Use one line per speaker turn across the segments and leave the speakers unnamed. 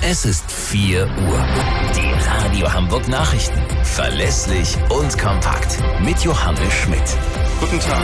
Es ist 4 Uhr. Die Radio Hamburg Nachrichten. Verlässlich und kompakt. Mit Johannes Schmidt.
Guten Tag.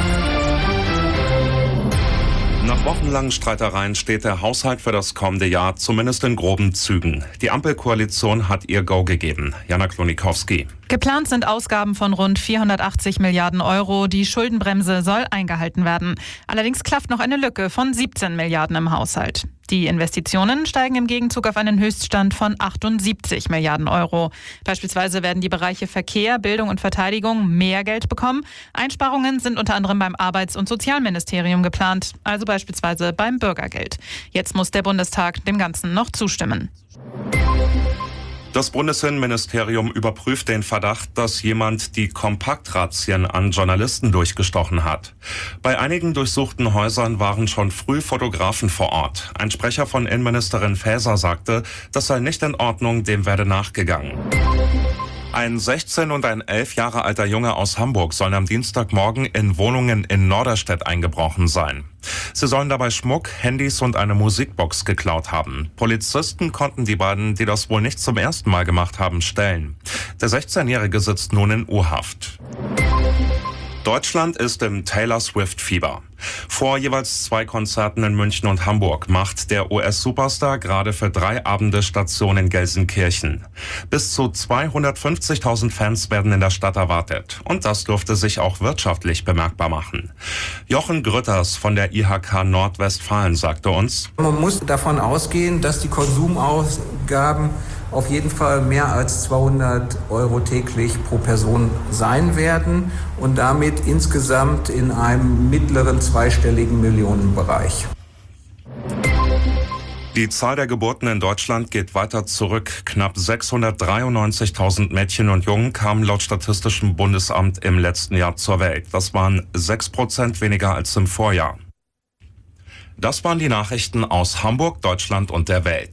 Nach wochenlangen Streitereien steht der Haushalt für das kommende Jahr zumindest in groben Zügen. Die Ampelkoalition hat ihr Go gegeben. Jana Klonikowski.
Geplant sind Ausgaben von rund 480 Milliarden Euro. Die Schuldenbremse soll eingehalten werden. Allerdings klafft noch eine Lücke von 17 Milliarden im Haushalt. Die Investitionen steigen im Gegenzug auf einen Höchststand von 78 Milliarden Euro. Beispielsweise werden die Bereiche Verkehr, Bildung und Verteidigung mehr Geld bekommen. Einsparungen sind unter anderem beim Arbeits- und Sozialministerium geplant, also beispielsweise beim Bürgergeld. Jetzt muss der Bundestag dem Ganzen noch zustimmen.
Das Bundesinnenministerium überprüft den Verdacht, dass jemand die Kompaktrazzien an Journalisten durchgestochen hat. Bei einigen durchsuchten Häusern waren schon früh Fotografen vor Ort. Ein Sprecher von Innenministerin Faeser sagte, das sei nicht in Ordnung, dem werde nachgegangen. Ein 16 und ein 11 Jahre alter Junge aus Hamburg sollen am Dienstagmorgen in Wohnungen in Norderstedt eingebrochen sein. Sie sollen dabei Schmuck, Handys und eine Musikbox geklaut haben. Polizisten konnten die beiden, die das wohl nicht zum ersten Mal gemacht haben, stellen. Der 16-Jährige sitzt nun in U-Haft. Deutschland ist im Taylor Swift-Fieber. Vor jeweils 2 Konzerten in München und Hamburg macht der US-Superstar gerade für 3 Abende Station in Gelsenkirchen. Bis zu 250.000 Fans werden in der Stadt erwartet. Und das dürfte sich auch wirtschaftlich bemerkbar machen. Jochen Grütters von der IHK Nordwestfalen sagte uns:
Man muss davon ausgehen, dass die Konsumausgaben auf jeden Fall mehr als 200 Euro täglich pro Person sein werden und damit insgesamt in einem mittleren zweistelligen Millionenbereich.
Die Zahl der Geburten in Deutschland geht weiter zurück. Knapp 693.000 Mädchen und Jungen kamen laut Statistischem Bundesamt im letzten Jahr zur Welt. Das waren 6% weniger als im Vorjahr. Das waren die Nachrichten aus Hamburg, Deutschland und der Welt.